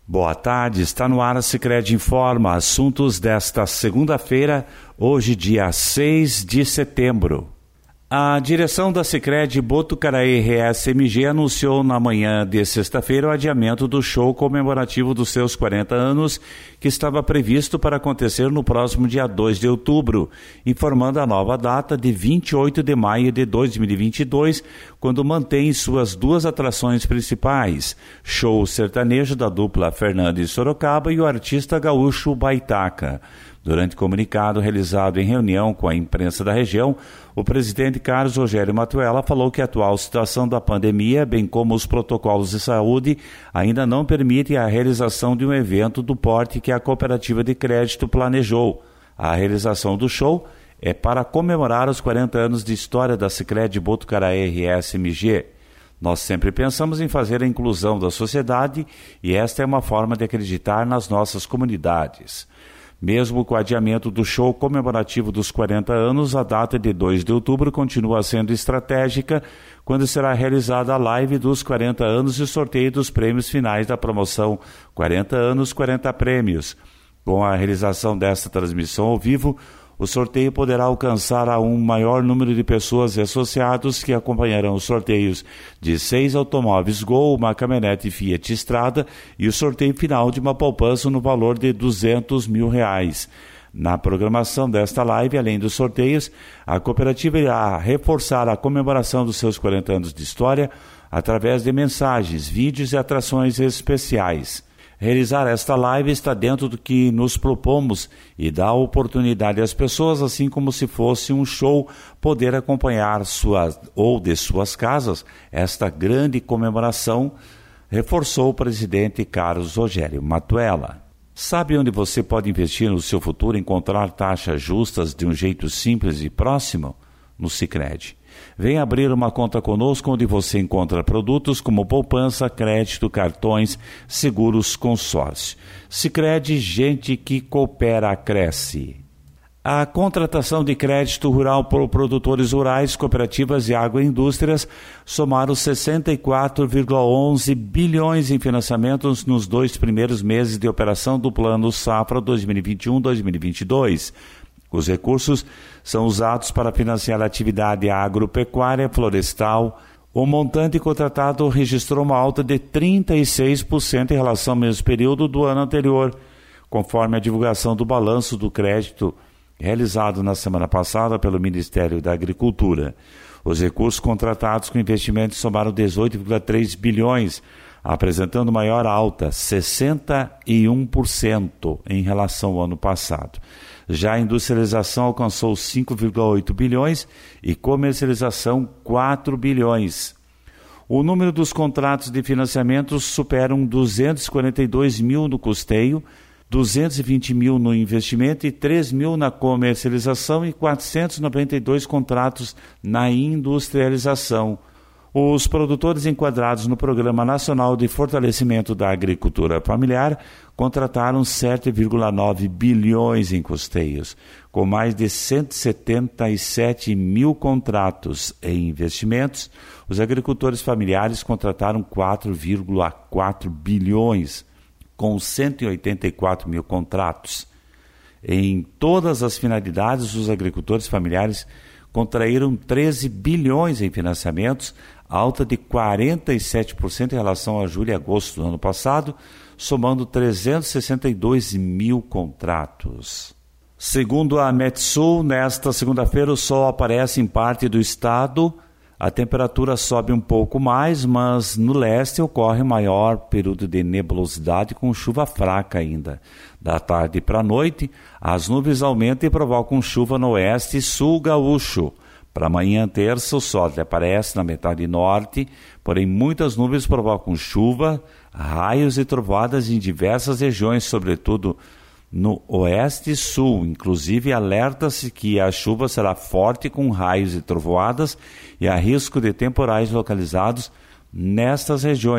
Boa tarde, está no ar a Sicredi Informa, assuntos desta segunda-feira, hoje dia 6 de setembro. A direção da Sicredi Botucaraí RSMG anunciou na manhã de sexta-feira o adiamento do show comemorativo dos seus 40 anos, que estava previsto para acontecer no próximo dia 2 de outubro, informando a nova data de 28 de maio de 2022, quando mantém suas duas atrações principais, show sertanejo da dupla Fernando e Sorocaba e o artista gaúcho Baitaca. Durante comunicado realizado em reunião com a imprensa da região, o presidente Carlos Rogério Matuella falou que a atual situação da pandemia, bem como os protocolos de saúde, ainda não permitem a realização de um evento do porte que a cooperativa de crédito planejou. A realização do show é para comemorar os 40 anos de história da Sicredi Botucaraí RSMG. Nós sempre pensamos em fazer a inclusão da sociedade e esta é uma forma de acreditar nas nossas comunidades. Mesmo com o adiamento do show comemorativo dos 40 anos, a data de 2 de outubro continua sendo estratégica, quando será realizada a live dos 40 anos e o sorteio dos prêmios finais da promoção 40 anos, 40 prêmios. Com a realização desta transmissão ao vivo, o sorteio poderá alcançar a um maior número de pessoas e associados que acompanharão os sorteios de 6 automóveis Gol, uma caminhonete Fiat Strada e o sorteio final de uma poupança no valor de R$200 mil. Na programação desta live, além dos sorteios, a cooperativa irá reforçar a comemoração dos seus 40 anos de história através de mensagens, vídeos e atrações especiais. Realizar esta live está dentro do que nos propomos e dá oportunidade às pessoas, assim como se fosse um show, poder acompanhar de suas casas esta grande comemoração, reforçou o presidente Carlos Rogério Matuella. Sabe onde você pode investir no seu futuro e encontrar taxas justas de um jeito simples e próximo? No Sicredi. Venha abrir uma conta conosco onde você encontra produtos como poupança, crédito, cartões, seguros, consórcio. Sicredi, gente que coopera, cresce. A contratação de crédito rural por produtores rurais, cooperativas e agroindústrias somaram 64,11 bilhões em financiamentos nos 2 primeiros meses de operação do Plano Safra 2021-2022. Os recursos são usados para financiar a atividade agropecuária, florestal. O montante contratado registrou uma alta de 36% em relação ao mesmo período do ano anterior, conforme a divulgação do balanço do crédito realizado na semana passada pelo Ministério da Agricultura. Os recursos contratados com investimentos somaram 18,3 bilhões, apresentando maior alta, 61% em relação ao ano passado. Já a industrialização alcançou 5,8 bilhões e comercialização 4 bilhões. O número dos contratos de financiamento superam 242 mil no custeio, 220 mil no investimento e 3 mil na comercialização e 492 contratos na industrialização. Os produtores enquadrados no Programa Nacional de Fortalecimento da Agricultura Familiar contrataram 7,9 bilhões em custeios, com mais de 177 mil contratos em investimentos. Os agricultores familiares contrataram 4,4 bilhões, com 184 mil contratos. Em todas as finalidades, os agricultores familiares contraíram 13 bilhões em financiamentos, alta de 47% em relação a julho e agosto do ano passado, somando 362 mil contratos. Segundo a Metsul, nesta segunda-feira o sol aparece em parte do estado, a temperatura sobe um pouco mais, mas no leste ocorre maior período de nebulosidade com chuva fraca ainda. Da tarde para a noite, as nuvens aumentam e provocam chuva no oeste e sul gaúcho. Para amanhã, terça, o sol aparece na metade norte, porém muitas nuvens provocam chuva, raios e trovoadas em diversas regiões, sobretudo no oeste e sul. Inclusive, alerta-se que a chuva será forte com raios e trovoadas e há risco de temporais localizados nestas regiões.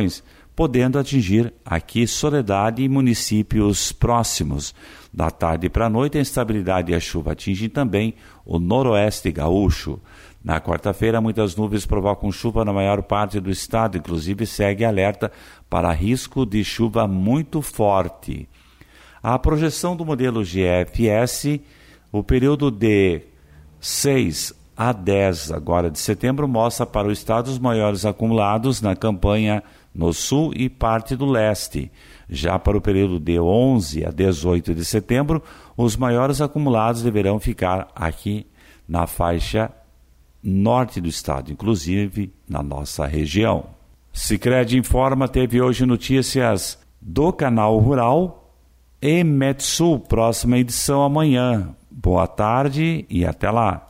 podendo atingir aqui Soledade e municípios próximos. Da tarde para a noite, a instabilidade e a chuva atingem também o noroeste gaúcho. Na quarta-feira, muitas nuvens provocam chuva na maior parte do estado, inclusive segue alerta para risco de chuva muito forte. A projeção do modelo GFS, o período de 6 a 10 agora de setembro, mostra para o estado os maiores acumulados na campanha no sul e parte do leste. Já para o período de 11 a 18 de setembro, os maiores acumulados deverão ficar aqui na faixa norte do estado, inclusive na nossa região. Sicredi Informa teve hoje notícias do Canal Rural e Metsul, próxima edição amanhã. Boa tarde e até lá.